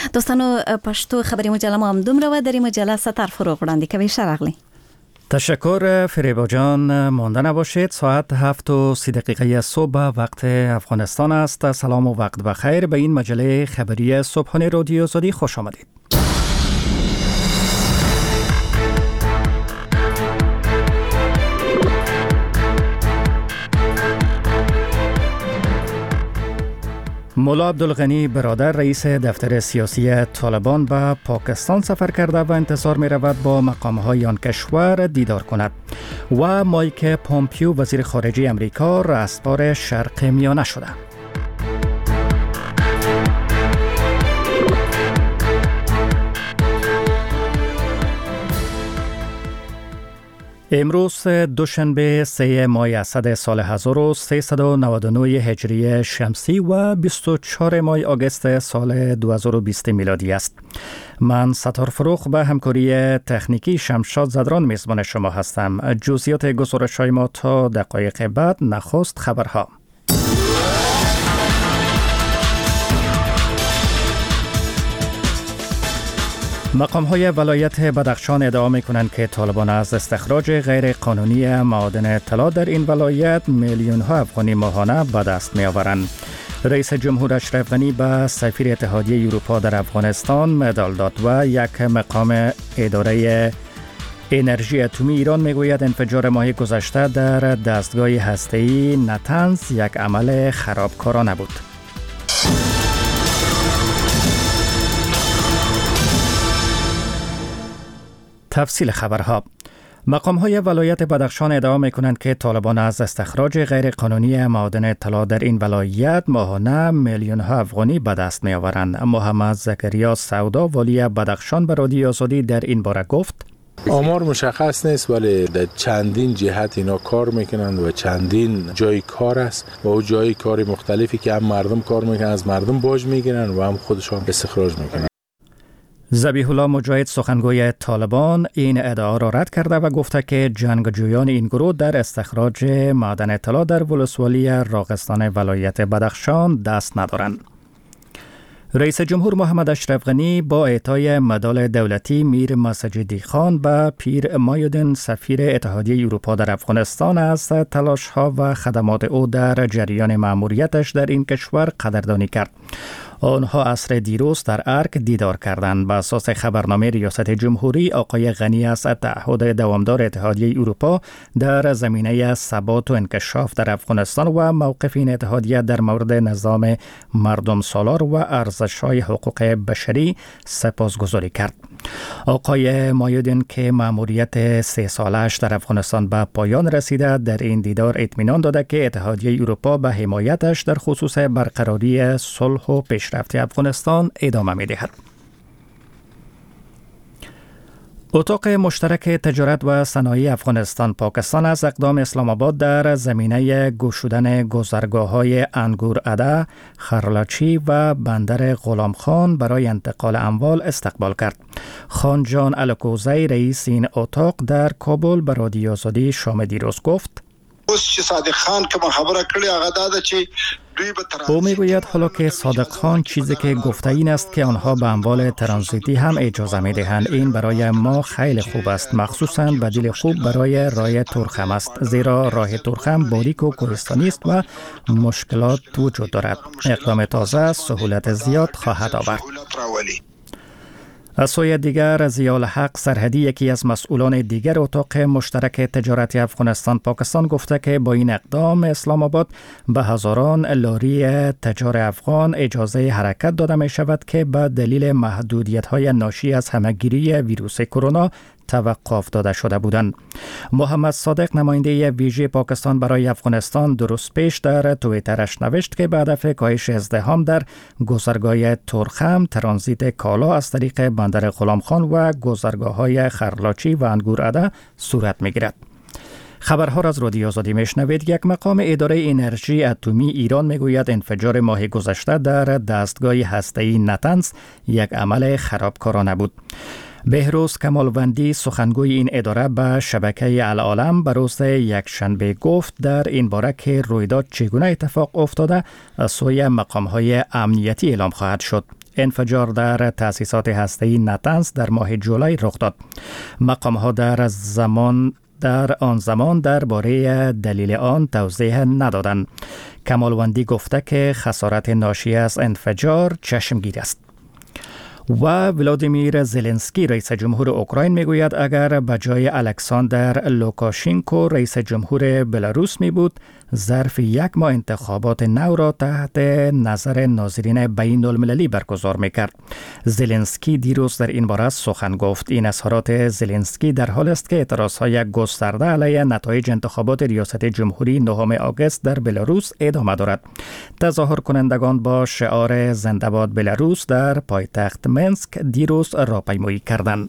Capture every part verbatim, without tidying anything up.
دوستانو پښتو خبري مجله ما هم دومره و در این مجله ستر فروغ وړاندې کوي. شرغلی تشکر فریبا جان. مانده نباشید. ساعت هفت و سی دقیقه صبح وقت افغانستان است. سلام و وقت بخیر. به این مجله خبری صبحانه رادیو آزادی خوش آمدید. مولا عبدالغنی برادر رئیس دفتر سیاسی طالبان به پاکستان سفر کرده و انتظار می رود با مقام‌های آن کشور دیدار کند. و مایک پومپیو وزیر خارجه امریکا رستگار شرق میانه شده. امروز دوشنبه سه ماه اسد سال هزار و سیصد و نود و نه هجری شمسی و بیست و چهار ماه آگوست سال دو هزار و بیست میلادی است. من ستار فروغ به همکاری تکنیکی شمشاد زدران میزبان شما هستم. جزئیات گزارش‌های ما تا دقایق بعد. نخست خبرها. مقام‌های ولایت بدخشان ادعا می‌کنند که طالبان از استخراج غیر قانونی معادن طلا در این ولایت میلیون‌ها افغانی ماهانه به دست می‌آورند. رئیس جمهور اشرف غنی به سفیر اتحادیه اروپا در افغانستان مدال داد و یک مقام اداره انرژی اتمی ایران میگوید انفجار ماه گذشته در دستگاه هسته‌ای نتنز یک عمل خرابکارانه بود. تفصیل خبرها. مقام‌های ولایت بدخشان ادعا می‌کنند که طالبان از استخراج غیرقانونی معادن طلا در این ولایت ماهانه میلیون‌ها افغانی به دست می‌آورند. محمد زکریا سودا والی بدخشان به رادیو آزادی در این باره گفت: آمار مشخص نیست ولی در چندین جهت اینا کار میکنند و چندین جای کار است و او جای کاری مختلفی که هم مردم کار میکنن از مردم باج میگیرن و هم خودشان استخراج میکنن. ذبیح الله مجاهد سخنگوی طالبان این ادعا را رد کرده و گفته که جنگجویان این گروه در استخراج معدن طلا در ولسوالی راغستان ولایت بدخشان دست ندارند. رئیس جمهور محمد اشرف غنی با اعطای مدال دولتی میر مسجدی خان به پیر مایودین سفیر اتحادیه اروپا در افغانستان از تلاش‌ها و خدمات او در جریان مأموریتش در این کشور قدردانی کرد. آنها عصر دیروز در ارک دیدار کردند. به اساس خبرنامه ریاست جمهوری، آقای غنی از تعهد دوامدار اتحادیه اروپا در زمینه ثبات و انکشاف در افغانستان و موقف این اتحادیه در مورد نظام مردم سالار و ارزش‌های حقوق بشری سپاسگزاری کرد. آقای مایودین که مأموریت سه سالش در افغانستان به پایان رسیده، در این دیدار اطمینان داده که اتحادیه اروپا به حمایتش در خصوص برقراری صلح و پیشرفت افغانستان ادامه می‌دهد. اتاق مشترک تجارت و صنایع افغانستان پاکستان از اقدام اسلام آباد در زمینه گشودن گذرگاه‌های انگور اده، خرلاچی و بندر غلام خان برای انتقال اموال استقبال کرد. خان جان الکوزی رئیس این اتاق در کابل به رادیو آزادی شام دیروز گفت: صادق خان که خبره کړی هغه دا چې او میگوید حالا که صادق خان چیزی که گفته این است که آنها به اموال ترانزیتی هم اجازه می دهند. این برای ما خیلی خوب است، مخصوصاً بدیل خوب برای راه ترخم است، زیرا راه ترخم باریک و کوهستانی است و مشکلات وجود دارد. اقدام تازه سهولت زیاد خواهد آورد. از سوی دیگر ضیاء الحق سرحدی یکی از مسئولان دیگر اتاق مشترک تجارتی افغانستان پاکستان گفته که با این اقدام اسلام آباد به هزاران لاری تجار افغان اجازه حرکت داده می شود که به دلیل محدودیت‌های ناشی از همه‌گیری ویروس کرونا توقف داده شده بودند. محمد صادق نماینده ویژه پاکستان برای افغانستان درست پیش در توییترش نوشت که به هدف کاهش ازدحام در گذرگاه ترخم ترانزیت کالا از طریق بندر غلام خان و گذرگاه‌های خرلاچی و انگور اده صورت می‌گیرد. خبرها را از رادیو آزادی میشنوید. یک مقام اداره انرژی اتمی ایران میگوید انفجار ماه گذشته در دستگاه هسته‌ای نتنز یک عمل خرابکارانه بود. بهروز کمالوندی سخنگوی این اداره به شبکه العالم به روز یکشنبه گفت در این باره که رویداد چگونه اتفاق افتاده از سوی مقام‌های امنیتی اعلام خواهد شد. انفجار در تأسیسات هسته‌ای نتنز در ماه جولای رخ داد. مقام‌ها در زمان در آن زمان درباره دلیل آن توضیح ندادند. کمالوندی گفته که خسارت ناشی از انفجار چشمگیر است. و ولادیمیر زلنسکی رئیس جمهور اوکراین میگوید اگر به جای الکساندر لوکاشنکو رئیس جمهور بلاروس می بود ظرف یک ماه انتخابات نو را تحت نظر ناظرین بین المللی برگزار میکرد. زلنسکی دیروز در این باره سخن گفت. این اظهارات زلنسکی در حال است که اعتراضهای گسترده علیه نتایج انتخابات ریاست جمهوری نهم آگوست در بلاروس ادامه دارد. تظاهر کنندگان با شعار زنده باد بلاروس در پایتخت منسک دیروز راهپیمایی کردند.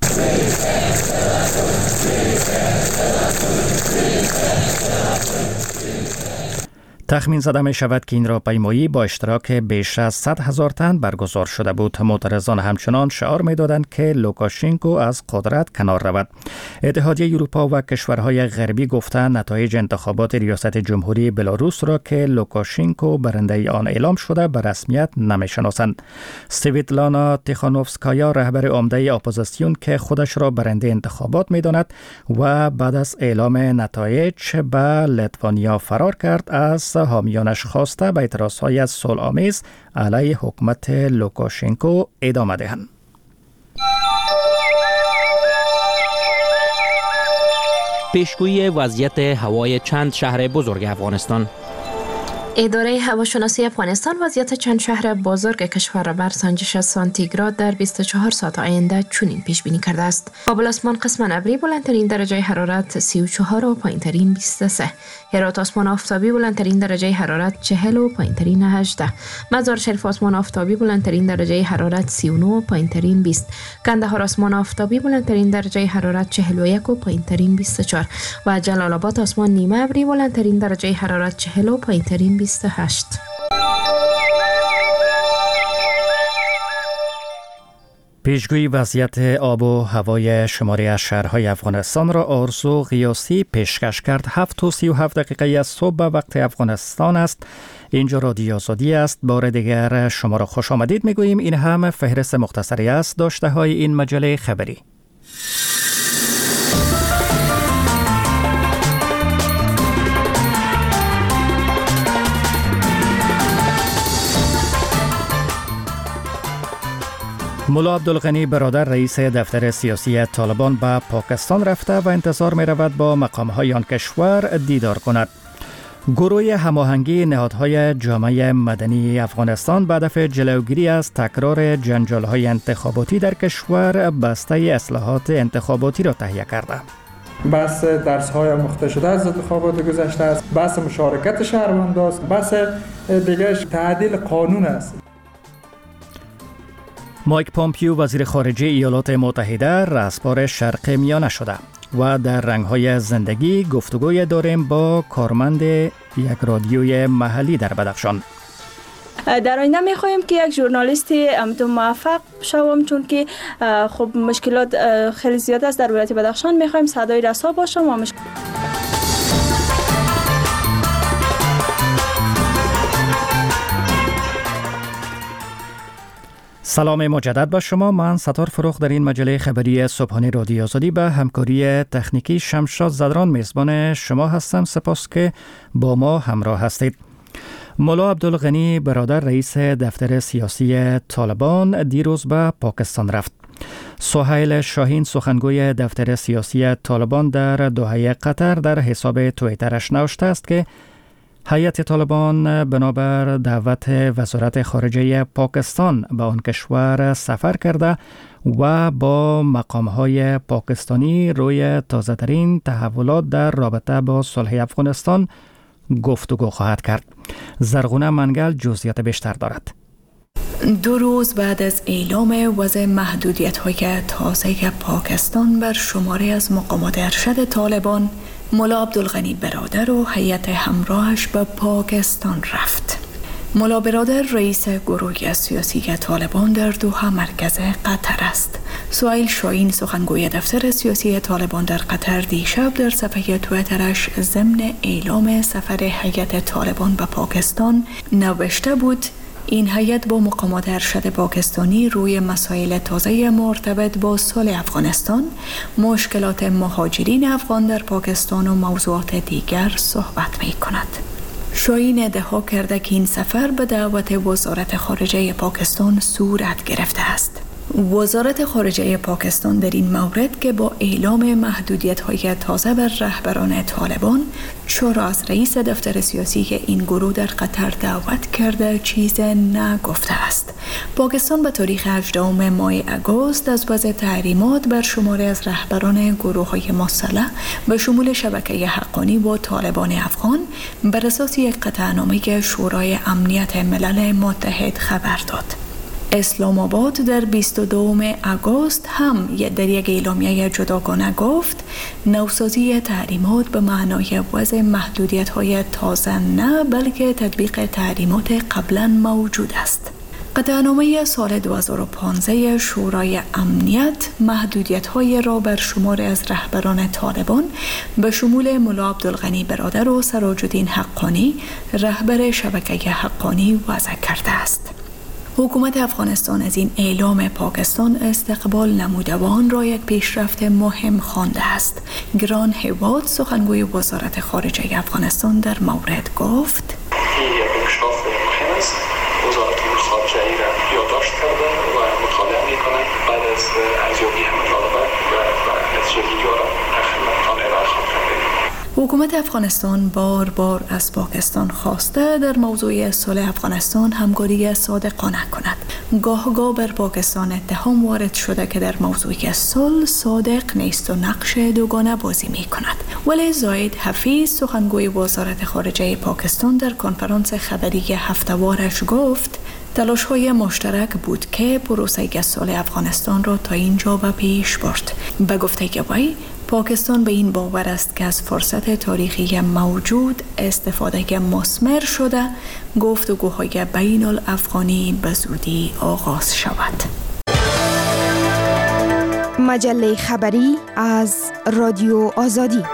تخمین زده می شود که این راهپیمایی با اشتراک بیش از صد هزار تن برگزار شده بود. معترضان همچنان شعار می دادند که لوکاشنکو از قدرت کنار رود. اتحادیه اروپا و کشورهای غربی گفتند نتایج انتخابات ریاست جمهوری بلاروس را که لوکاشنکو برنده آن اعلام شده به رسمیت نمی شناسند. سویتلانا تیخانوفسکایا رهبر عمده اپوزیسیون که خودش را برنده انتخابات می داند و بعد از اعلام نتایج به لیتوانیا فرار کرد، از حامیانش خواسته به اعتراضهای صلح‌آمیز علیه حکومت لوکاشنکو ادامه دهند. پیشگویی وضعیت هوای چند شهر بزرگ افغانستان. اداره هواشناسی افغانستان وضعیت چند شهر بزرگ کشور را بر سنجش سانتیگراد در بیست و چهار ساعت آینده چنین پیش بینی کرده است. کابل آسمان قسماً ابری بلندترین درجه حرارت سی و چهار و پایینترین بیست و سه. هرات آسمان آفتابی بلندترین درجه حرارت چهل و پایینترین هجده. مزار شریف آسمان آفتابی بلندترین درجه حرارت سی و نه و پایینترین بیست. کندهار آسمان آفتابی بلندترین درجه حرارت چهل و یک و پایینترین بیست و چهار و جلال آباد آسمان نیمه ابری بلندترین درجه حرارت چهل و پایینترین بیست و هشت. پیشگویی وضعیت آب و هوای شماری از شهرهای افغانستان را آرزو قیاسی پیشکش کرد. هفت و سی و هفت دقیقه از صبح به وقت افغانستان است. اینجا رادیو آزادی است. بار دیگر شما را خوش آمدید میگوییم. این هم فهرست مختصری است داشته های این مجله خبری. ملا عبدالغنی برادر رئیس دفتر سیاسی طالبان به پاکستان رفته و انتظار می رود با مقام‌های آن کشور دیدار کند. گروه هماهنگی نهادهای جامعه مدنی افغانستان به هدف جلوگیری از تکرار جنجال‌های انتخاباتی در کشور بسته اصلاحات انتخاباتی را تهیه کرده. بحث درس‌های مختصر شده از انتخابات گذشته است، بحث مشارکت شهروندان است، بحث دیگه تعدیل قانون است. مایک پامپیو وزیر خارجه ایالات متحده رهسپار شرق میانه شده و در رنگ‌های زندگی گفتگوی داریم با کارمند یک رادیوی محلی در بدخشان. در آینده می‌خواهیم که یک ژورنالیستی امتو موفق شوم، چون که خب مشکلات خیلی زیاد است در ولایت بدخشان. می‌خواهیم صدای رسا باشم و مشکل... سلام مجدد با شما. من ستار فروخ در این مجله خبری صبحانه رادیو آزادی به همکاری تکنیکی شمشاد زدران میزبان شما هستم. سپاس که با ما همراه هستید. ملا عبدالغنی برادر رئیس دفتر سیاسی طالبان دیروز به پاکستان رفت. سهیل شاهین سخنگوی دفتر سیاسی طالبان در دوحه قطر در حساب توییترش نوشته است که هیئت طالبان بنابر دعوت وزارت خارجه پاکستان به آن کشور سفر کرده و با مقام‌های پاکستانی روی تازه‌ترین تحولات در رابطه با صلح افغانستان گفتگو خواهد کرد. زرغونه منگل جزئیات بیشتر دارد. دو روز بعد از اعلام وضع محدودیت‌های تازه پاکستان بر شماری از مقامات ارشد طالبان، ملا عبدالغنی برادر و هیئت همراهش به پاکستان رفت. ملا برادر رئیس گروه سیاسی طالبان در دوحه مرکز قطر است. سهیل شاهین سخنگوی دفتر سیاسی طالبان در قطر دیشب در صفحه توییترش ضمن اعلام سفر هیئت طالبان به پاکستان نوشته بود این هیئت با مقامات ارشد پاکستانی روی مسائل تازه مرتبط با صلح افغانستان، مشکلات مهاجرین افغان در پاکستان و موضوعات دیگر صحبت می کند. شاهین ادعا کرده که این سفر به دعوت وزارت خارجه پاکستان صورت گرفته است. وزارت خارجه پاکستان در این مورد که با اعلام محدودیت‌های تازه بر رهبران طالبان چرا از رئیس دفتر سیاسی این گروه در قطر دعوت کرده چیز نگفته است. پاکستان به تاریخ هجدهم ماه اگست از وضع تحریمات بر شماری از رهبران گروه‌های مسلح به شمول شبکه حقانی با طالبان افغان بر اساس یک قطعنامه شورای امنیت ملل متحد خبر داد. اسلام آباد در بیست و دوم آگوست هم در یک اعلامیه جداگانه گفت نوسازی تحریمات به معنای وضع محدودیت‌های تازه نه بلکه تطبیق تحریمات قبلا موجود است. قطعنامه سال دو هزار و پانزده شورای امنیت محدودیت‌های را بر شمار از رهبران طالبان به شمول ملا عبدالغنی برادر و سراج الدین حقانی رهبر شبکه حقانی وضع کرده است. حکومت افغانستان از این اعلام پاکستان استقبال نموده و آن را یک پیشرفت مهم خوانده است. گران هواد سخنگوی وزارت خارجه افغانستان در مورد گفت: این یک انکشاف مهم است. وزارت خارجه ای را یادداشت کرده و مطالعه می‌کند. بعد از ارزیابی همه مطالبات و نتیجه گیری را در خدمتتان ارائه خواهد کرد. حکومت افغانستان بار بار از پاکستان خواسته در موضوع صلح افغانستان همکاری صادقانه کند. گاه گاه بر پاکستان اتهام وارد شده که در موضوع صلح صادق نیست و نقش دوگانه بازی می کند. ولی زاید حفیظ سخنگوی وزارت خارجه پاکستان در کنفرانس خبری هفته‌وارش گفت تلاش‌های مشترک بود که پروسه صلح افغانستان را تا اینجا به پیش برد. به گفته وی پاکستان به این باور است که از فرصت تاریخی موجود استفاده مثمر شده گفتگوهای بین الافغانی به زودی آغاز شود. مجله خبری از رادیو آزادی.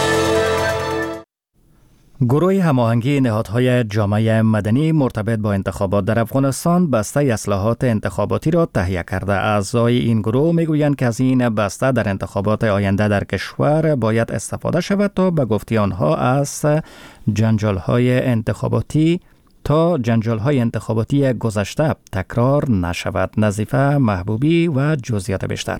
گروه هماهنگی نهادهای جامعه مدنی مرتبط با انتخابات در افغانستان بسته اصلاحات انتخاباتی را تهیه کرده. اعضای این گروه میگویند که از این بسته در انتخابات آینده در کشور باید استفاده شود تا به گفته آنها از جنجال‌های انتخاباتی تا جنجال‌های انتخاباتی گذشته تکرار نشود. نظیفه محبوبی و جزئیات بیشتر.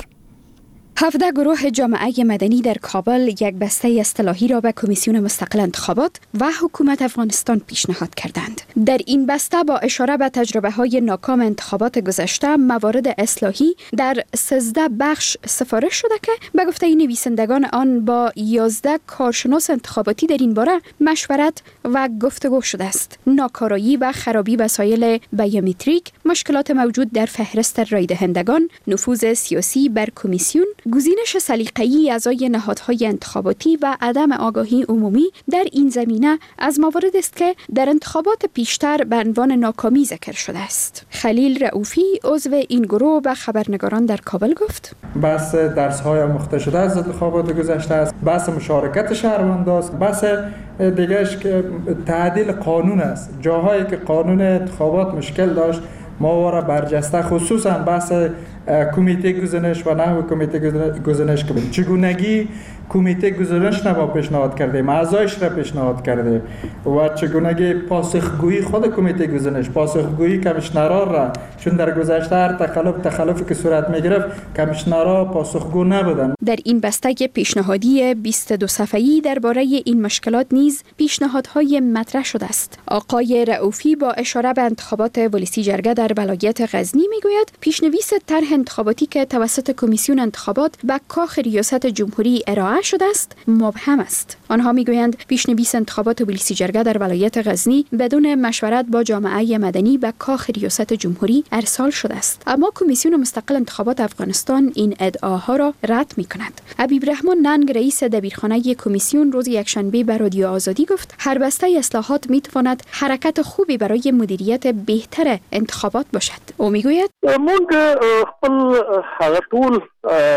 هفده گروه جامعه مدنی در کابل یک بسته اصطلاحی را به کمیسیون مستقل انتخابات و حکومت افغانستان پیشنهاد کردند. در این بسته با اشاره به تجربه های ناکام انتخابات گذشته موارد اصلاحی در سیزده بخش سفارش شده که به گفته نویسندگان آن با یازده کارشناس انتخاباتی در این باره مشورت و گفتگو شده است. ناکارایی و خرابی وسایل بیومتریک، مشکلات موجود در فهرست رای دهندگان، نفوذ سیاسی بر کمیسیون، گزینش سلیقه‌ای اعضای نهادهای انتخاباتی و عدم آگاهی عمومی در این زمینه از موارد است که در انتخابات پیشتر به عنوان ناکامی ذکر شده است. خلیل رؤوفی عضو این گروه به خبرنگاران در کابل گفت: بحث درس‌های آموخته شده از انتخابات گذشته است، بحث مشارکت شهروندان است، بحث دیگه‌اش که تعدیل قانون است. جاهایی که قانون انتخابات مشکل داشت ما وارا برجسته، خصوصا بحث کمیته گزینش و نحو کمیته گزینش که چگونگی کمیته گزینش نما پیشنهاد کردیم، اعضایش را پیشنهاد کردیم و چگونگی پاسخگویی خود کمیته گزینش، پاسخگویی کمیشنرها را، چون در گذشته هر تخلف تخلفی که صورت میگرفت کمیشنرها پاسخگو نبودند. در این بسته پیشنهادی بیست و دو صفحه‌ای درباره این مشکلات نیز پیشنهادهای مطرح شده است. آقای رؤوفی با اشاره به انتخابات ولسی جرگه در ولایت غزنی میگوید پیشنویس طرح انتخاباتی که توسط کمیسیون انتخابات به کاخ ریاست جمهوری ارائه شده است مبهم است. آنها میگویند پیشنویس انتخابات ولسی جرگه در ولایت غزنی بدون مشورت با جامعه مدنی به کاخ ریاست جمهوری ارسال شده است، اما کمیسیون مستقل انتخابات افغانستان این ادعاها را رد می‌کند. حبیب رحمان ننگ رئیس دبیرخانه کمیسیون روز یکشنبه به رادیو آزادی گفت هر بسته اصلاحات می‌تواند حرکت خوبی برای مدیریت بهتر انتخابات باشد. او میگوید موږ خپل هغه ټول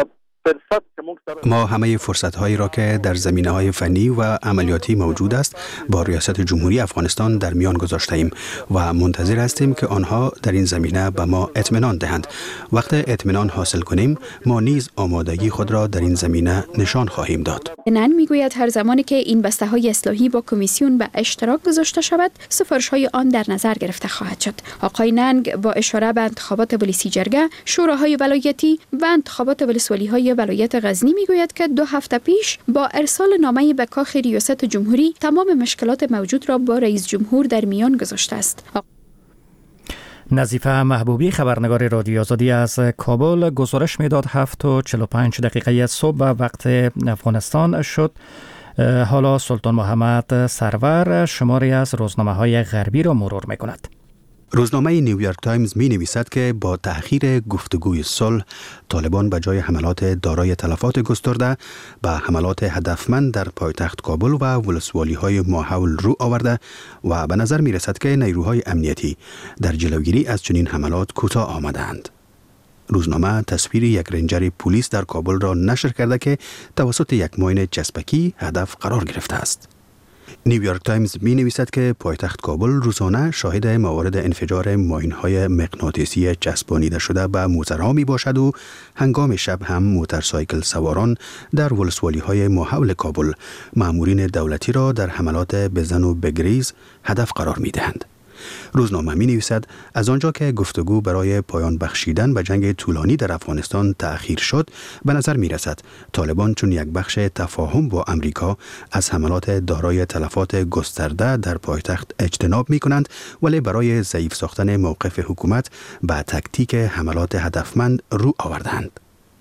ما همه فرصت‌هایی را که در زمینه‌های فنی و عملیاتی موجود است با ریاست جمهوری افغانستان در میان گذاشته‌ایم و منتظر هستیم که آنها در این زمینه به ما اطمینان دهند. وقت اطمینان حاصل کنیم ما نیز آمادگی خود را در این زمینه نشان خواهیم داد. نن میگوید هر زمانی که این بسته‌های اصلاحی با کمیسیون به اشتراک گذاشته شود سفارش‌های آن در نظر گرفته خواهد شد. آقای ننگ با اشاره به انتخابات ولسی جرگه، شوراهای ولایتی و انتخابات ولسوالی‌های ولایت غزنی میگوید که دو هفته پیش با ارسال نامه به کاخ ریاست جمهوری تمام مشکلات موجود را با رئیس جمهور در میان گذاشته است. نظیفه محبوبی خبرنگار رادیو آزادی از کابل گزارش میداد هفت و چهل و پنج دقیقه صبح وقت افغانستان شد. حالا سلطان محمد سرور شماری از روزنامه‌های غربی را مرور می‌کند. روزنامه نیویورک تایمز می نویسد که با تأخیر گفتگوی صلح طالبان به جای حملات دارای تلفات گسترده به حملات هدفمند در پایتخت کابل و ولسوالی‌های ماحول رو آورده و به نظر می رسد که نیروهای امنیتی در جلوگیری از چنین حملات کوتاه آمدند. روزنامه تصویر یک رنجر پلیس در کابل را نشر کرده که توسط یک ماین چسبکی هدف قرار گرفته است. نیویورک تایمز می نویسد که پایتخت کابل روزانه شاهد موارد انفجار ماین‌های مغناطیسی چسبانیده شده به موترها می باشد و هنگام شب هم موتورسایکل سواران در ولسوالی‌های ماحول کابل مامورین دولتی را در حملات بزن و بگریز هدف قرار می دهند. روزنامه می نویسد از آنجا که گفتگو برای پایان بخشیدن به جنگ طولانی در افغانستان تأخیر شد، به نظر می رسد طالبان چون یک بخش تفاهم با امریکا از حملات دارای تلفات گسترده در پایتخت اجتناب می کنند، ولی برای ضعیف ساختن موقف حکومت به تکتیک حملات هدفمند رو آوردند.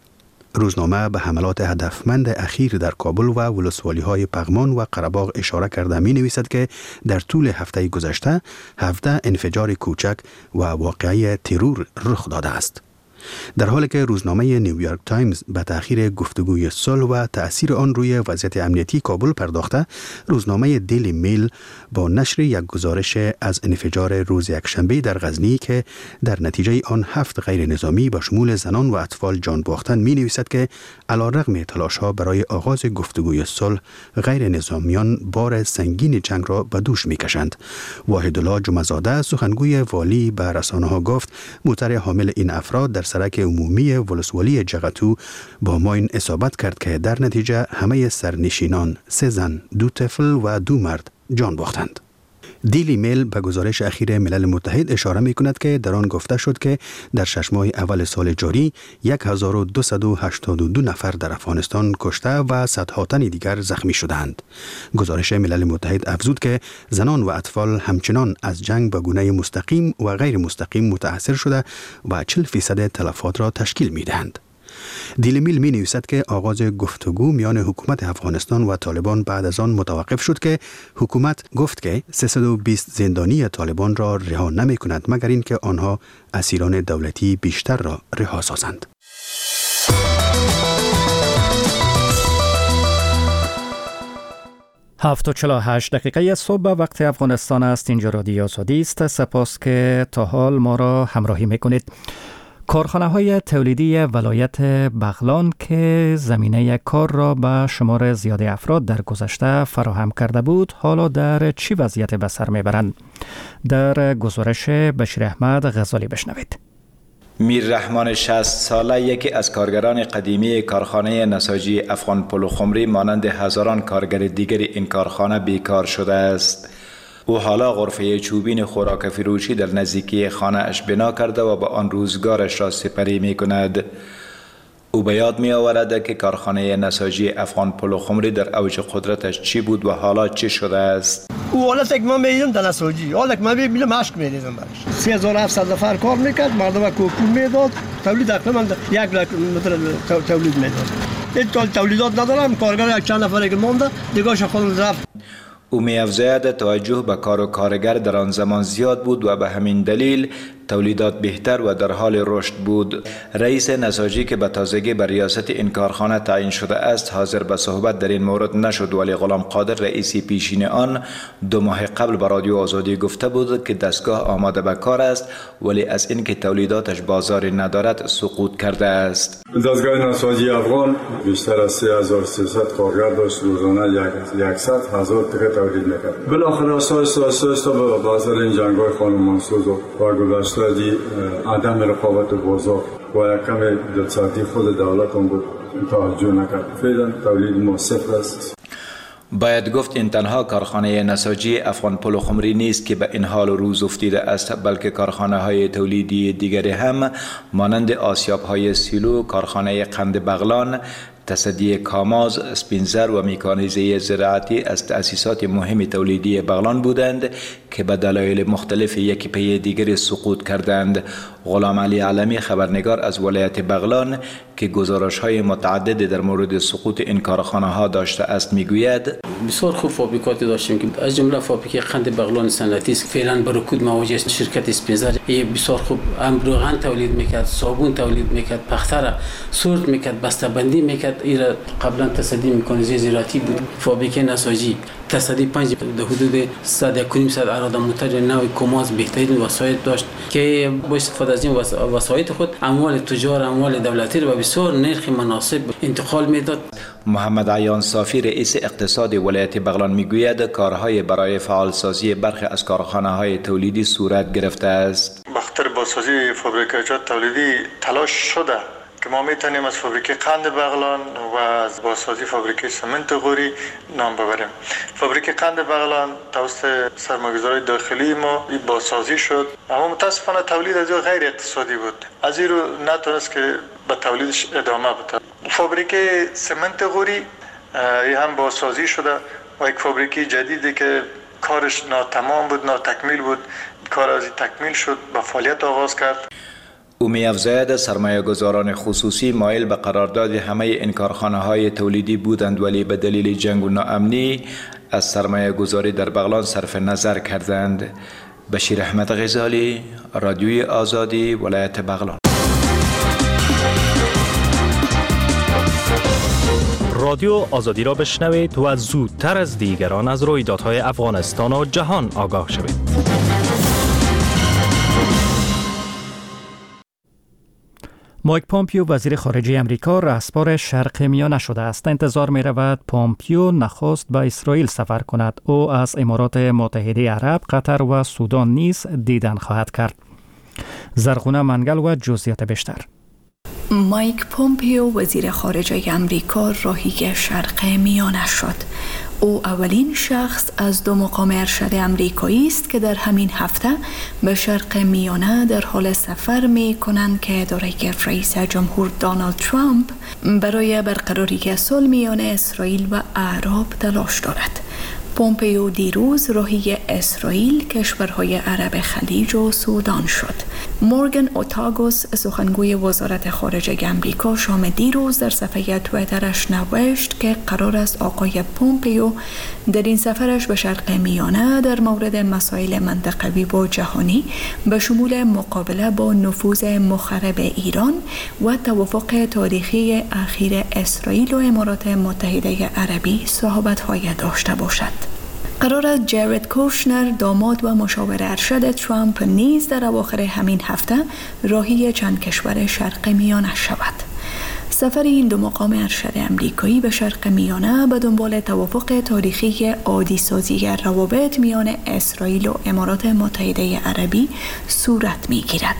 روزنامه به حملات هدفمند اخیر در کابل و ولسوالی‌های پغمان و قره‌باغ اشاره کرده می نویسد که در طول هفته گذشته هفده انفجار کوچک و واقعه ترور رخ داده است. در حالی که روزنامه نیویورک تایمز به تأخیر گفتگوی صلح و تأثیر آن روی وضعیت امنیتی کابل پرداخته، روزنامه دیلی میل با نشر یک گزارش از انفجار روز یکشنبه در غزنی که در نتیجه آن هفت غیر نظامی با شمول زنان و اطفال جان باختند می نویسد که علیرغم تلاش‌ها برای آغاز گفتگوی صلح، غیر نظامیان بار سنگین جنگ را به دوش می کشند. واحدالله جمعه‌زاده سخنگوی والی به رسانه‌ها گفت موتر حامل این افراد در سرک عمومی ولسوالی جغتو با ماین اصابت کرد که در نتیجه همه سرنشینان، سه زن، دو طفل و دو مرد جان باختند. دیلی میل به گزارش اخیر ملل متحد اشاره می کند که در آن گفته شد که در شش ماه اول سال جاری هزار و دویست و هشتاد و دو نفر در افغانستان کشته و صدها تن دیگر زخمی شدند. گزارش ملل متحد افزود که زنان و اطفال همچنان از جنگ به گونه مستقیم و غیر مستقیم متاثر شده و چهل فیصد تلفات را تشکیل می دهند. دیلی میل می نویسد که آغاز گفتگو میان حکومت افغانستان و طالبان بعد از آن متوقف شد که حکومت گفت که سیصد و بیست زندانی طالبان را رها نمی کند مگر اینکه آنها اسیران دولتی بیشتر را رها سازند. هفت و چهل و هشت دقیقه صبح وقت افغانستان است. اینجا رادیو آزادی است. سپاس که تا حال ما را همراهی میکنید. کارخانه‌های تولیدی ولایت بغلان که زمینه کار را به شمار زیاد افراد در گذشته فراهم کرده بود، حالا در چی وضعیت به سر میبرند؟ در گزارش بشیر احمد غزالی بشنوید. میر رحمان شصت ساله یکی از کارگران قدیمی کارخانه نساجی افغان پلوخمری مانند هزاران کارگر دیگر این کارخانه بیکار شده است. او حالا غرفه چوبین خوراک فروشی در نزدیکی خانه اش بنا کرده و با آن روزگارش را سپری می کند. او به یاد می آورد که کارخانه نساجی افغان پلوخمری در اوج قدرتش چی بود و حالا چی شده است. او حالا که من میدیدم در نساجی، حالا که من میبینم مشک میدیدم برش. سه هزار و هفتصد نفر کار میکرد، مردم کوکول میداد، تولید اقلا یک لک متر تولید میداد. این تولیدات ندارم، کارگر یک چند نفره که مونده دیگرش خودم رفت. او می افزاید توجه به کار و کارگر در آن زمان زیاد بود و به همین دلیل تولیدات بهتر و در حال رشد بود. رئیس نساجی که به تازگی بر ریاست این کارخانه تعیین شده است حاضر به صحبت در این مورد نشد، ولی غلام قادر رئیسی پیشین آن دو ماه قبل به رادیو آزادی گفته بود که دستگاه آماده به کار است، ولی از اینکه تولیداتش بازاری ندارد سقوط کرده است. دستگاه نساجی افغان بیشتر از سه هزار و سیصد کارگر داشت، روزانه صد هزار تکه تولید میکرد. بالاخره اساس اساس به بازار این جنگ‌های خانم منصور و گذشته دی عدم رقابت بازار و کم دلسردی خود دولت هم بود توجه نکرد. فعلا تولید ما صفر است. باید گفت این تنها کارخانه نساجی افغان پلوخمری نیست که به این حال روز افتیده است، بلکه کارخانه های تولیدی دیگری هم مانند آسیاب های سیلو، کارخانه قند بغلان، تصدی کاماز، اسپینزر و میکانیزه زراعتی از تأسیسات مهم تولیدی بغلان بودند که به دلایل مختلف یکی پی دیگر سقوط کردند. غلام علی علمی خبرنگار از ولایت بغلان که گزارش های متعدد در مورد سقوط این کارخانه ها داشته است میگوید بسیار خوب فابریکاتی داشتیم که از جمله فابریکه قند بغلان صنعتی است، فعلا به رکود مواجه است. شرکت اسپینزر بسیار خوب روغن تولید میکرد، صابون تولید میکرد، پختر سورت میکرد، بسته‌بندی میکرد. ایرا قبلا تصدی میکانیزه زراعتی بود. فابریکه نساجی تصدی پنج در حدود صد و یک صد اراده موتور نو کماز بهترین وسایل داشت که با استفاده از این وسایل خود اموال تجار، اموال دولتی را به بسیار نرخ مناسب انتقال میداد. محمد عیان صافی رئیس اقتصاد ولایت بغلان میگوید کارهای برای فعالسازی برخی از کارخانه های تولیدی صورت گرفته است. بخاطر بازسازی فابریکه‌های تولیدی تلاش شده که ما میتونیم از فابریکه قند بغلان و از بازسازی فابریکه سمنت غوری نام ببریم. فابریکه قند بغلان توسط سرمایه‌گذاران داخلی ما بازسازی شد، اما متاسفانه تولید از غیر اقتصادی بود، از این رو نتونست که به تولیدش ادامه بده. فابریکه سمنت غوری هم بازسازی شده و یک فابریکه جدیدی که کارش ناتمام بود، ناتکمیل بود، کار از تکمیل شد، به فعالیت آغاز کرد. او می‌افزاید سرمایه گذاران خصوصی مایل به قرارداد همه این کارخانه های تولیدی بودند، ولی به دلیل جنگ و ناامنی از سرمایه گذاری در بغلان صرف نظر کردند. بشیر احمد غزالی، رادیوی آزادی، ولایت بغلان. رادیو آزادی را بشنوید و زودتر از دیگران از رویدادهای افغانستان و جهان آگاه شوید. مایک پامپیو وزیر خارجه امریکا رهسپار شرق میانه شده است. انتظار می رود پامپیو نخست به اسرائیل سفر کند. او از امارات متحده عرب، قطر و سودان نیز دیدن خواهد کرد. زرغونه منگل و جزئیات بیشتر. مایک پامپیو وزیر خارجه امریکا راهی شرق میانه شد. او اولین شخص از دو مقام ارشد امریکایی است که در همین هفته به شرق میانه در حال سفر می کنند که اداره رئیس جمهور دونالد ترامپ برای برقراری صلح میان اسرائیل و اعراب تلاش دارد. پومپیو دیروز راهی اسرائیل، کشورهای عرب خلیج و سودان شد. مورگان اوتاگوس سخنگوی وزارت خارجه امریکا شام دیروز در صفحه توییترش نوشت که قرار است آقای پومپیو در این سفرش به شرق میانه در مورد مسائل منطقوی و جهانی به شمول مقابله با نفوذ مخرب ایران و توافق تاریخی اخیر اسرائیل و امارات متحده عربی صحبت‌های داشته باشد. قرار است جارد کوشنر، داماد و مشاور ارشد ترامپ نیز در اواخر همین هفته راهی چند کشور شرق میانه شود. سفر این دو مقام ارشد امریکایی به شرق میانه به دنبال توافق تاریخی عادی سازی روابط میان اسرائیل و امارات متحده عربی صورت می‌گیرد.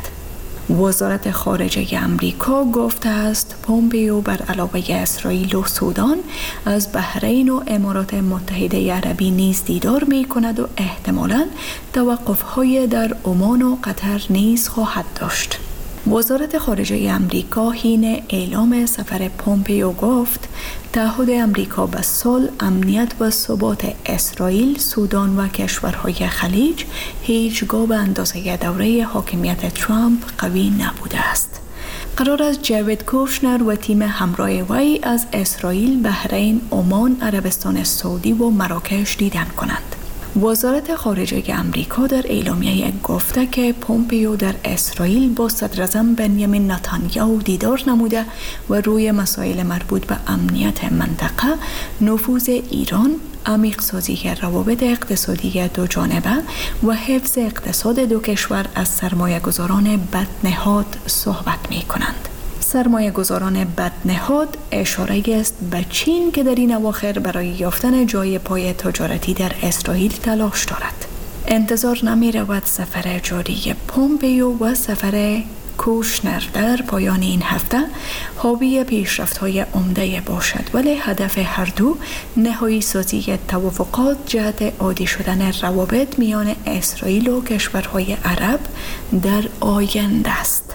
وزارت خارجه امریکا گفته است پومپیو بر علاوه اسرائیل و سودان از بحرین و امارات متحده عربی نیز دیدار می کند و احتمالاً توقف‌های در عمان و قطر نیز خواهد داشت. وزارت خارجه امریکا حین اعلام سفر پومپیو گفت تعهد امریکا به صلح، امنیت و ثبات اسرائیل، سودان و کشورهای خلیج هیچگاه به اندازه دوره حاکمیت ترامپ قوی نبوده است. قرار است جارد کوشنر و تیم همراه وی از اسرائیل، بحرین، عمان، عربستان سعودی و مراکش دیدن کنند. وزارت خارجه امریکا در اعلامیه گفته که پومپیو در اسرائیل با صدر اعظم بنیامین نتانیاهو دیدار نموده و روی مسائل مربوط به امنیت منطقه، نفوذ ایران، عمیق سازی روابط اقتصادی دو جانبه و حفظ اقتصاد دو کشور از سرمایه گذاران بدنهاد صحبت می کنند. سرمایه گذاران بدنهاد اشاره است به چین که در این اواخر برای یافتن جای پای تجارتی در اسرائیل تلاش دارد. انتظار نمی رود سفر جاری پومپیو و سفر کوشنر در پایان این هفته حاوی پیشرفت‌های عمده باشد، ولی هدف هر دو نهایی سازی توافقات جهت عادی شدن روابط میان اسرائیل و کشورهای عرب در آینده است.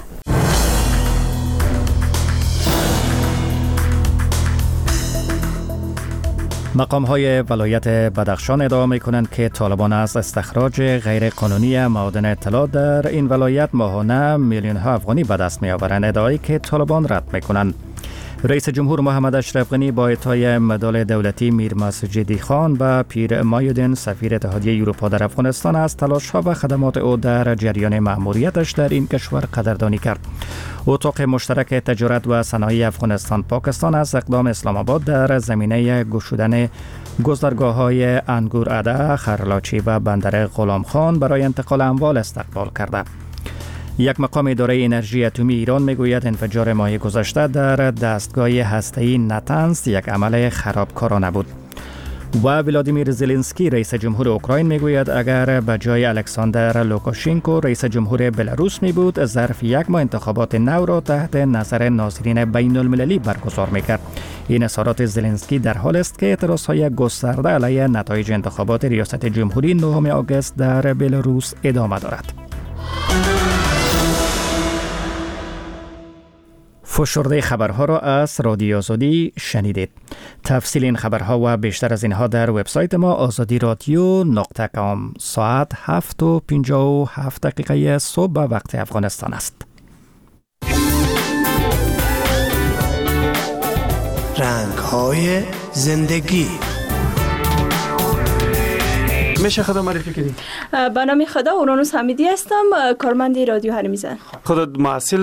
مقام های ولایت بدخشان ادعا می کنند که طالبان از استخراج غیر قانونی معادن طلا در این ولایت ماهانه میلیون ها افغانی به دست می آورند، ادعایی که طالبان رد می کنند. رئیس جمهور محمد اشرف غنی با اعطای مدال دولتی میر مسجدی خان و پیر مایودین سفیر اتحادیه اروپا در افغانستان از تلاش‌ها و خدمات او در جریان مأموریتش در این کشور قدردانی کرد. اتاق مشترک تجارت و صنایع افغانستان پاکستان از اقدام اسلام آباد در زمینه گشودن گذرگاه‌های انگور اده، خرلاچی و بندر غلام خان برای انتقال اموال استقبال کرده. یک مقام اداره انرژی اتمی ایران میگوید انفجار ماه گذشته در دستگاه هسته‌ای نتنز یک عمل خرابکارانه بود. و ولادیمیر زلنسکی رئیس جمهور اوکراین میگوید اگر به جای الکساندر لوکاشنکو رئیس جمهور بلاروس می بود، ظرف یک ماه انتخابات نو را تحت نظر ناظرین بین المللی برگزار میکرد. این اظهارات زلنسکی در حال است که اعتراضهای گسترده علیه نتایج انتخابات ریاست جمهوری نهم آگوست در بلاروس ادامه دارد. فشرده خبرها را از رادیو آزادی شنیدید. تفصیل این خبرها و بیشتر از اینها در وبسایت ما آزادی رادیو نقطه کام. ساعت هفت و پنجاه و هفت دقیقه صبح به وقت افغانستان است. رنگ‌های زندگی. میشه خدا معرفی کنید؟ به نام خدا اورانوس حمیدی هستم، کارمند رادیو هرمیزن. خودت محصل